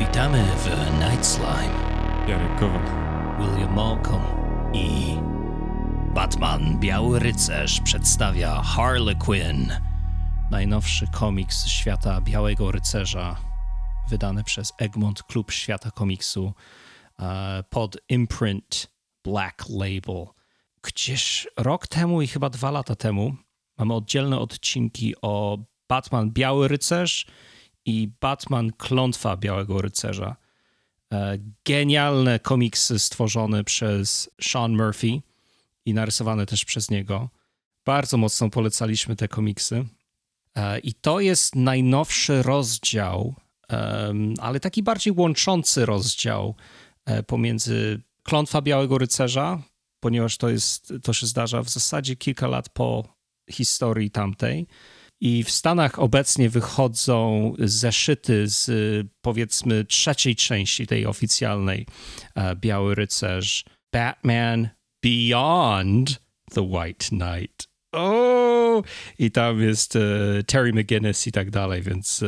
Witamy w Night Slime. Jarek Kowal, William Malcolm i Batman Biały Rycerz przedstawia Harley Quinn. Najnowszy komiks z świata Białego Rycerza, wydany przez Egmont Klub Świata Komiksu pod imprint Black Label. Gdzieś rok temu i chyba 2 lata temu mamy oddzielne odcinki o Batman Biały Rycerz i Batman Klątwa Białego Rycerza. Genialne komiksy stworzone przez Sean Murphy i narysowane też przez niego. Bardzo mocno polecaliśmy te komiksy. I to jest najnowszy rozdział, ale taki bardziej łączący rozdział pomiędzy Klątwa Białego Rycerza, ponieważ to się zdarza w zasadzie kilka lat po historii tamtej. I w Stanach obecnie wychodzą zeszyty z, powiedzmy, trzeciej części tej oficjalnej Biały Rycerz. Batman Beyond the White Knight. O! I tam jest Terry McGinnis i tak dalej, więc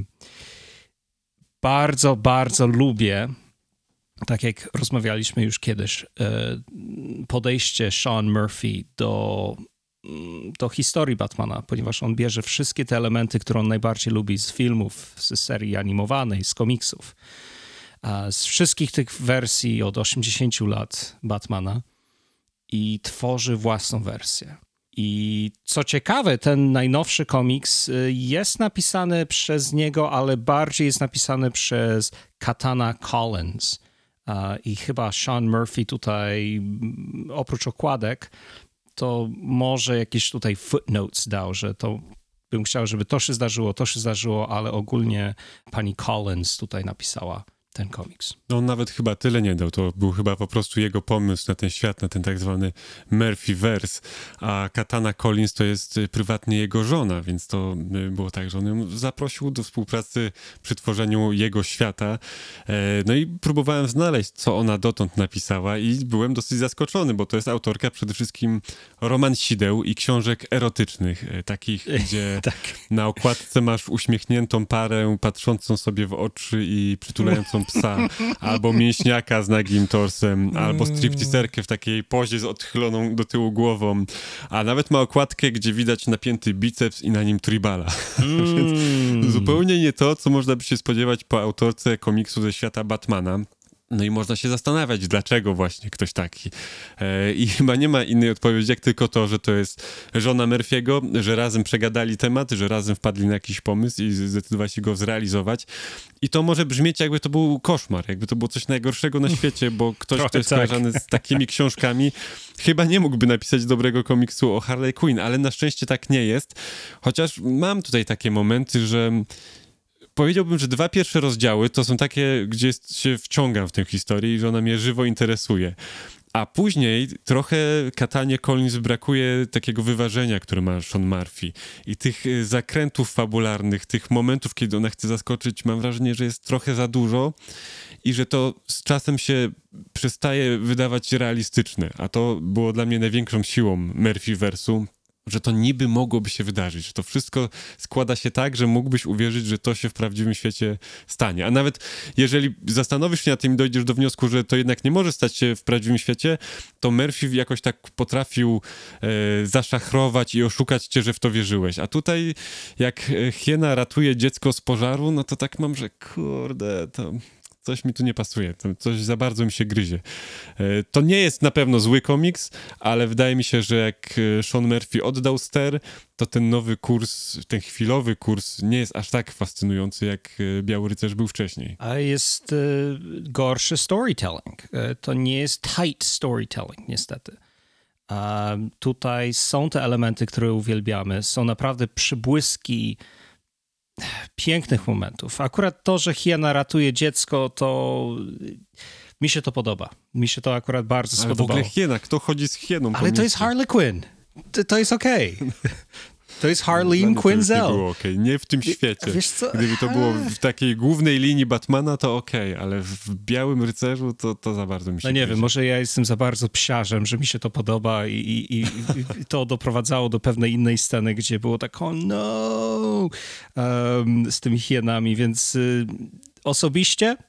bardzo, bardzo lubię, tak jak rozmawialiśmy już kiedyś, podejście Sean Murphy do historii Batmana, ponieważ on bierze wszystkie te elementy, które on najbardziej lubi z filmów, z serii animowanej, z komiksów, z wszystkich tych wersji od 80 lat Batmana i tworzy własną wersję. I co ciekawe, ten najnowszy komiks jest napisany przez niego, ale bardziej jest napisany przez Katana Collins. I chyba Sean Murphy tutaj, oprócz okładek, to może jakieś tutaj footnotes dał, że to bym chciał, żeby to się zdarzyło, ale ogólnie pani Collins tutaj napisała ten komiks. No on nawet chyba tyle nie dał, to był chyba po prostu jego pomysł na ten świat, na ten tak zwany Murphyverse, a Katana Collins to jest prywatnie jego żona, więc to było tak, że on ją zaprosił do współpracy przy tworzeniu jego świata. No i próbowałem znaleźć, co ona dotąd napisała i byłem dosyć zaskoczony, bo to jest autorka przede wszystkim romansideł i książek erotycznych, takich, gdzie Tak. na okładce masz uśmiechniętą parę, patrzącą sobie w oczy i przytulającą psa, albo mięśniaka z nagim torsem, albo stripteaserkę w takiej pozie z odchyloną do tyłu głową, a nawet ma okładkę, gdzie widać napięty biceps i na nim tribala. Więc zupełnie nie to, co można by się spodziewać po autorce komiksu ze świata Batmana. No i można się zastanawiać, dlaczego właśnie ktoś taki. I chyba nie ma innej odpowiedzi, jak tylko to, że to jest żona Murphy'ego, że razem przegadali temat, że razem wpadli na jakiś pomysł i zdecydowali się go zrealizować. I to może brzmieć, jakby to był koszmar, jakby to było coś najgorszego na świecie, bo ktoś, kto jest kojarzony z takimi książkami, chyba nie mógłby napisać dobrego komiksu o Harley Quinn, ale na szczęście tak nie jest. Chociaż mam tutaj takie momenty, że powiedziałbym, że 2 pierwsze rozdziały to są takie, gdzie się wciągam w tę historię i że ona mnie żywo interesuje. A później trochę Katanie Collins brakuje takiego wyważenia, które ma Sean Murphy. I tych zakrętów fabularnych, tych momentów, kiedy ona chce zaskoczyć, mam wrażenie, że jest trochę za dużo i że to z czasem się przestaje wydawać realistyczne. A to było dla mnie największą siłą Murphyversu, że to niby mogłoby się wydarzyć, że to wszystko składa się tak, że mógłbyś uwierzyć, że to się w prawdziwym świecie stanie. A nawet jeżeli zastanowisz się nad tym i dojdziesz do wniosku, że to jednak nie może stać się w prawdziwym świecie, to Murphy jakoś tak potrafił zaszachrować i oszukać cię, że w to wierzyłeś. A tutaj jak hiena ratuje dziecko z pożaru, no to tak mam, że kurde, to coś mi tu nie pasuje, coś za bardzo mi się gryzie. To nie jest na pewno zły komiks, ale wydaje mi się, że jak Sean Murphy oddał ster, to ten nowy kurs, ten chwilowy kurs nie jest aż tak fascynujący, jak Biały Rycerz był wcześniej. A jest gorszy storytelling. To nie jest tight storytelling, niestety. Tutaj są te elementy, które uwielbiamy. Są naprawdę przybłyski pięknych momentów. Akurat to, że hiena ratuje dziecko, to mi się to podoba. Mi się to akurat bardzo spodobało. Ale w ogóle hiena, kto chodzi z hieną? Ale to jest Harley Quinn. To jest okej. To jest Harleen Quinzel. Nie było okej. Nie w tym świecie. Wiesz co? Gdyby to było w takiej głównej linii Batmana, to okej, ale w Białym Rycerzu to za bardzo mi się No nie gryzie. wiem, może ja jestem za bardzo psiarzem, że mi się to podoba i to doprowadzało do pewnej innej sceny, gdzie było tak, oh no, z tymi hienami, więc osobiście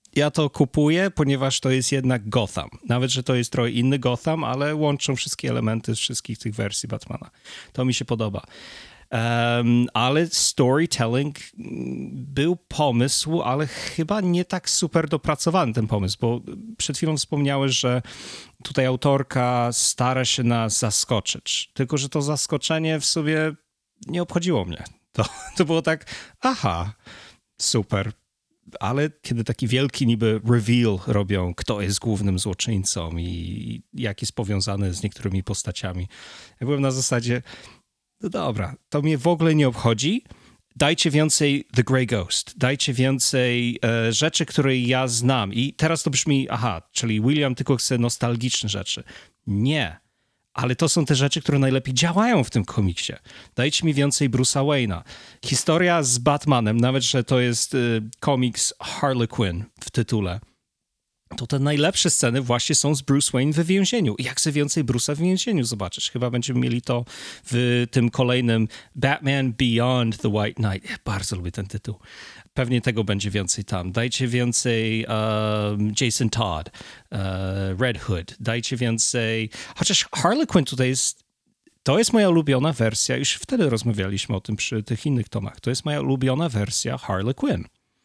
Ja to kupuję, ponieważ to jest jednak Gotham. Nawet, że to jest trochę inny Gotham, ale łączą wszystkie elementy z wszystkich tych wersji Batmana. To mi się podoba. Ale storytelling był pomysł, ale chyba nie tak super dopracowany ten pomysł, bo przed chwilą wspomniałeś, że tutaj autorka stara się nas zaskoczyć, tylko że to zaskoczenie w sobie nie obchodziło mnie. To było tak, aha, super. Ale kiedy taki wielki niby reveal robią, kto jest głównym złoczyńcą i jak jest powiązany z niektórymi postaciami, ja byłem na zasadzie, no dobra, to mnie w ogóle nie obchodzi. Dajcie więcej The Grey Ghost. Dajcie więcej rzeczy, które ja znam. I teraz to brzmi, czyli William tylko chce nostalgiczne rzeczy. Nie. Ale to są te rzeczy, które najlepiej działają w tym komiksie. Dajcie mi więcej Bruce'a Wayne'a. Historia z Batmanem, nawet że to jest komiks Harley Quinn w tytule, to te najlepsze sceny właśnie są z Bruce Wayne w więzieniu. I jak chcę więcej Bruce'a w więzieniu zobaczysz? Chyba będziemy mieli to w tym kolejnym Batman Beyond the White Knight. Ja bardzo lubię ten tytuł. Pewnie tego będzie więcej tam. Dajcie więcej Jason Todd, Red Hood. Dajcie więcej... Chociaż Harley Quinn tutaj jest... To jest moja ulubiona wersja. Już wtedy rozmawialiśmy o tym przy tych innych tomach. To jest moja ulubiona wersja Harley Quinn.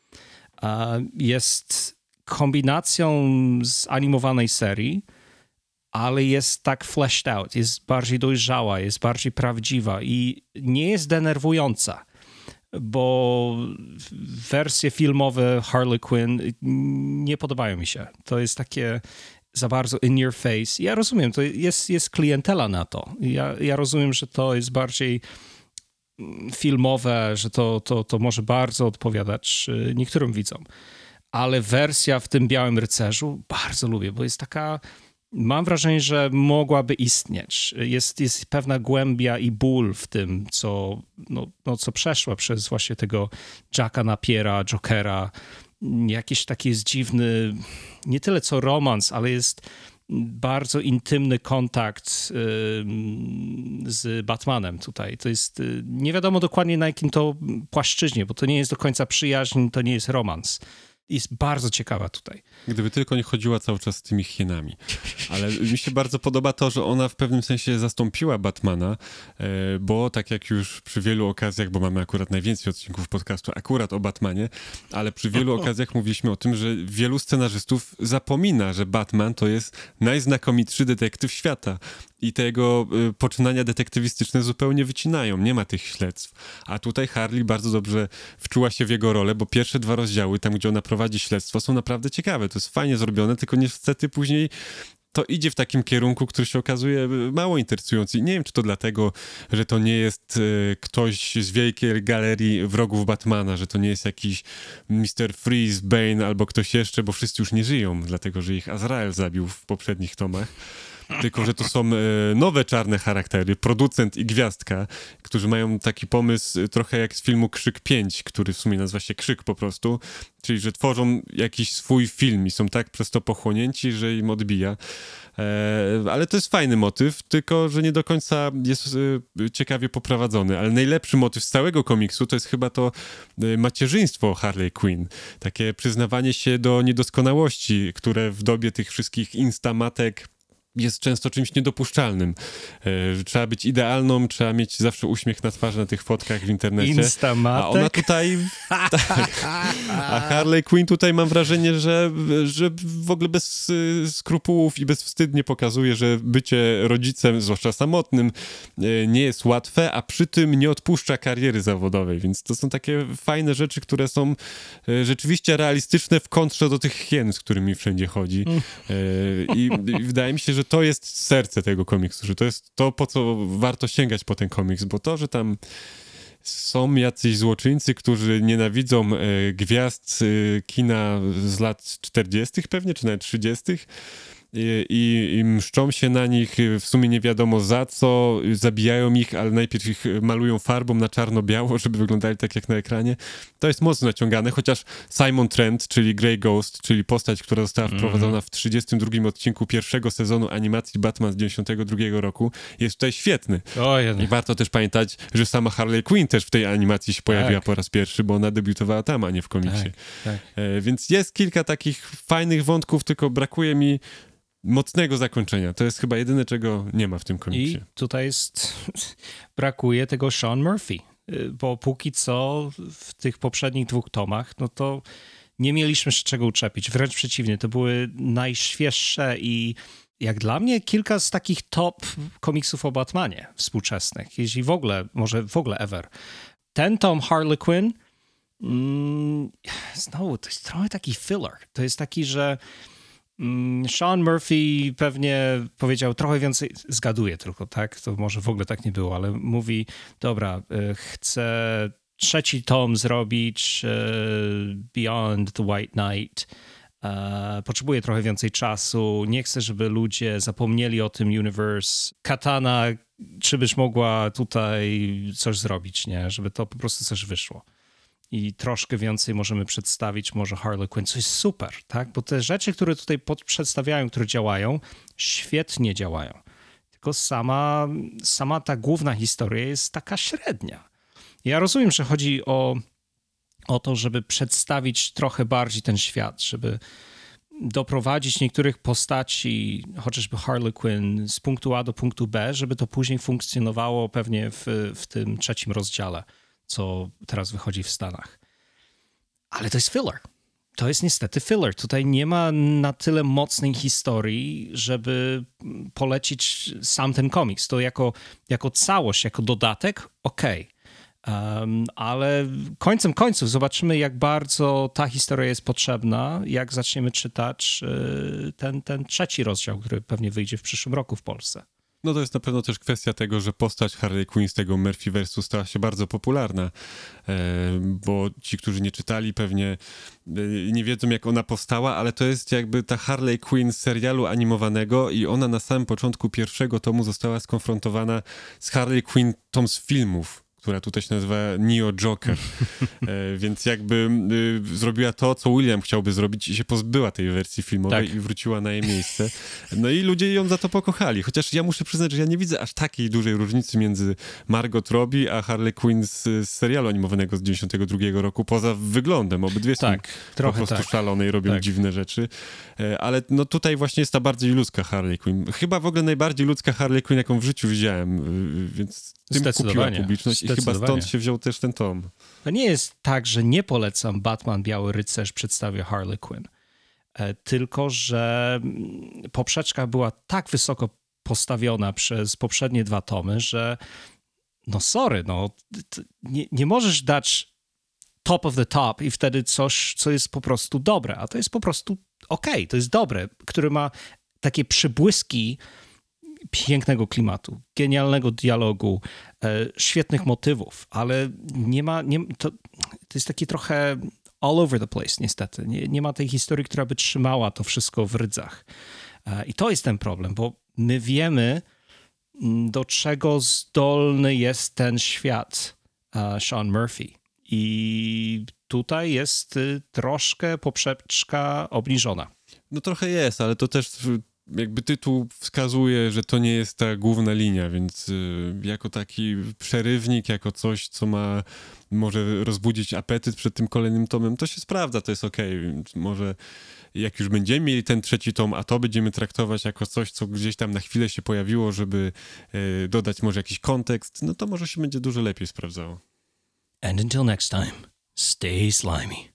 Jest kombinacją z animowanej serii, ale jest tak fleshed out, jest bardziej dojrzała, jest bardziej prawdziwa i nie jest denerwująca, bo wersje filmowe Harley Quinn nie podobają mi się. To jest takie za bardzo in your face. Ja rozumiem, to jest klientela na to. Ja rozumiem, że to jest bardziej filmowe, że to może bardzo odpowiadać niektórym widzom. Ale wersja w tym Białym Rycerzu bardzo lubię, bo jest taka, mam wrażenie, że mogłaby istnieć. Jest pewna głębia i ból w tym, co przeszła przez właśnie tego Jacka Napiera, Jokera. Jakiś taki jest dziwny, nie tyle co romans, ale jest bardzo intymny kontakt z Batmanem tutaj. To jest, nie wiadomo dokładnie na jakim to płaszczyźnie, bo to nie jest do końca przyjaźń, to nie jest romans. Jest bardzo ciekawa tutaj. Gdyby tylko nie chodziła cały czas z tymi hienami. Ale mi się bardzo podoba to, że ona w pewnym sensie zastąpiła Batmana, bo tak jak już przy wielu okazjach, bo mamy akurat najwięcej odcinków podcastu akurat o Batmanie, ale przy wielu okazjach mówiliśmy o tym, że wielu scenarzystów zapomina, że Batman to jest najznakomitszy detektyw świata. I te jego poczynania detektywistyczne zupełnie wycinają. Nie ma tych śledztw. A tutaj Harley bardzo dobrze wczuła się w jego rolę, bo pierwsze 2 rozdziały, tam gdzie ona prowadzi śledztwo, są naprawdę ciekawe. To jest fajnie zrobione, tylko niestety później to idzie w takim kierunku, który się okazuje mało interesujący. I nie wiem, czy to dlatego, że to nie jest ktoś z wielkiej galerii wrogów Batmana, że to nie jest jakiś Mr. Freeze, Bane albo ktoś jeszcze, bo wszyscy już nie żyją, dlatego że ich Azrael zabił w poprzednich tomach. Tylko że to są nowe czarne charaktery, producent i gwiazdka, którzy mają taki pomysł trochę jak z filmu Krzyk 5, który w sumie nazywa się Krzyk po prostu, czyli że tworzą jakiś swój film i są tak przez to pochłonięci, że im odbija. Ale to jest fajny motyw, tylko że nie do końca jest ciekawie poprowadzony. Ale najlepszy motyw z całego komiksu to jest chyba to macierzyństwo Harley Quinn. Takie przyznawanie się do niedoskonałości, które w dobie tych wszystkich instamatek jest często czymś niedopuszczalnym. Trzeba być idealną, trzeba mieć zawsze uśmiech na twarzy na tych fotkach w internecie. Instamatek? A ona tutaj... tak. A Harley Quinn tutaj mam wrażenie, że w ogóle bez skrupułów i bezwstydnie pokazuje, że bycie rodzicem, zwłaszcza samotnym, nie jest łatwe, a przy tym nie odpuszcza kariery zawodowej. Więc to są takie fajne rzeczy, które są rzeczywiście realistyczne w kontrze do tych hien, z którymi wszędzie chodzi. I wydaje mi się, że to jest serce tego komiksu, że to jest to, po co warto sięgać po ten komiks, bo to, że tam są jacyś złoczyńcy, którzy nienawidzą gwiazd kina z lat 40. pewnie, czy nawet 30., i mszczą się na nich w sumie nie wiadomo za co, zabijają ich, ale najpierw ich malują farbą na czarno-biało, żeby wyglądali tak jak na ekranie. To jest mocno naciągane, chociaż Simon Trent, czyli Grey Ghost, czyli postać, która została wprowadzona w 32 odcinku pierwszego sezonu animacji Batman z 92 roku, jest tutaj świetny. I warto też pamiętać, że sama Harley Quinn też w tej animacji się pojawiła po raz pierwszy, bo ona debiutowała tam, a nie w komiksie. Więc jest kilka takich fajnych wątków, tylko brakuje mi mocnego zakończenia. To jest chyba jedyne, czego nie ma w tym komiksie. I tutaj brakuje tego Sean Murphy, bo póki co w tych poprzednich 2 tomach, no to nie mieliśmy się czego uczepić. Wręcz przeciwnie, to były najświeższe i jak dla mnie kilka z takich top komiksów o Batmanie współczesnych, jeśli w ogóle, może w ogóle ever. Ten tom Harley Quinn, znowu, to jest trochę taki filler. To jest taki, że Sean Murphy pewnie powiedział trochę więcej, zgaduję tylko, tak? To może w ogóle tak nie było, ale mówi, dobra, chcę 3 tom zrobić Beyond the White Knight. Potrzebuję trochę więcej czasu. Nie chcę, żeby ludzie zapomnieli o tym universe. Katana, czy byś mogła tutaj coś zrobić, nie? Żeby to po prostu coś wyszło. I troszkę więcej możemy przedstawić może Harley Quinn, co jest super, tak? Bo te rzeczy, które tutaj przedstawiają, które działają, świetnie działają. Tylko sama ta główna historia jest taka średnia. Ja rozumiem, że chodzi o to, żeby przedstawić trochę bardziej ten świat, żeby doprowadzić niektórych postaci, chociażby Harley Quinn, z punktu A do punktu B, żeby to później funkcjonowało pewnie w tym 3 rozdziale, co teraz wychodzi w Stanach. Ale to jest filler. To jest niestety filler. Tutaj nie ma na tyle mocnej historii, żeby polecić sam ten komiks. To jako całość, jako dodatek, okej. Ale końcem końców zobaczymy, jak bardzo ta historia jest potrzebna, jak zaczniemy czytać ten 3 rozdział, który pewnie wyjdzie w przyszłym roku w Polsce. No to jest na pewno też kwestia tego, że postać Harley Quinn z tego Murphyversu stała się bardzo popularna, bo ci, którzy nie czytali, pewnie nie wiedzą, jak ona powstała, ale to jest jakby ta Harley Quinn z serialu animowanego i ona na samym początku 1 tomu została skonfrontowana z Harley Quinn tą z filmów, która tutaj się nazywa Neo Joker. Więc jakby zrobiła to, co William chciałby zrobić i się pozbyła tej wersji filmowej i wróciła na jej miejsce. No i ludzie ją za to pokochali. Chociaż ja muszę przyznać, że ja nie widzę aż takiej dużej różnicy między Margot Robbie a Harley Quinn z serialu animowanego z 92 roku, poza wyglądem. Obydwie są po prostu szalone i robią dziwne rzeczy. Ale no tutaj właśnie jest ta bardziej ludzka Harley Quinn. Chyba w ogóle najbardziej ludzka Harley Quinn, jaką w życiu widziałem. Więc tym kupiła publiczność i chyba stąd się wziął też ten tom. To nie jest tak, że nie polecam Batman Biały Rycerz przedstawia Harley Quinn. Tylko, że poprzeczka była tak wysoko postawiona przez poprzednie 2 tomy, że no sorry, no nie możesz dać top of the top i wtedy coś, co jest po prostu dobre, a to jest po prostu okej, to jest dobre, który ma takie przybłyski pięknego klimatu, genialnego dialogu, świetnych motywów, ale to jest takie trochę all over the place niestety. Nie ma tej historii, która by trzymała to wszystko w rydzach. I to jest ten problem, bo my wiemy, do czego zdolny jest ten świat Sean Murphy. I tutaj jest troszkę poprzeczka obniżona. No trochę jest, ale to też jakby tytuł wskazuje, że to nie jest ta główna linia, więc jako taki przerywnik, jako coś, co może rozbudzić apetyt przed tym kolejnym tomem, to się sprawdza, to jest okej. Może jak już będziemy mieli ten 3 tom, a to będziemy traktować jako coś, co gdzieś tam na chwilę się pojawiło, żeby dodać może jakiś kontekst, no to może się będzie dużo lepiej sprawdzało. And until next time, stay slimy.